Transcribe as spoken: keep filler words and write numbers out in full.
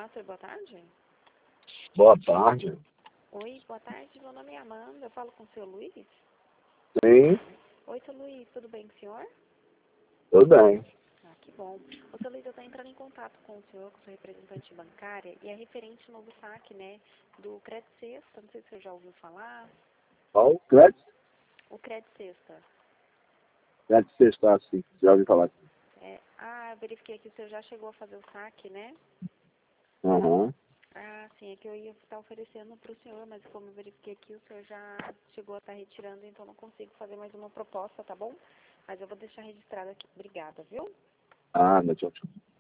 Master, boa tarde. Boa tarde. Oi, boa tarde, meu nome é Amanda, eu falo com o seu Luiz? Sim, Oi, seu Luiz, tudo bem com o senhor? tudo bem. Ah, que bom. Ô, seu Luiz, eu estou entrando em contato com o senhor, com o seu representante bancária, e é referente ao novo saque, né, do Crédito Sexta, não sei se o senhor já ouviu falar. Qual? Crédito? O Crédito Sexta. Crédito sexta, sim. Já ouvi falar. É, ah, eu verifiquei que o senhor já chegou a fazer o saque, né? Aham. Ah, sim, é que eu ia estar oferecendo para o senhor, mas como eu verifiquei aqui, o senhor já chegou a estar retirando, então não consigo fazer mais uma proposta, tá bom? Mas eu vou deixar registrado aqui. Obrigada, viu? Ah, tchau, tchau.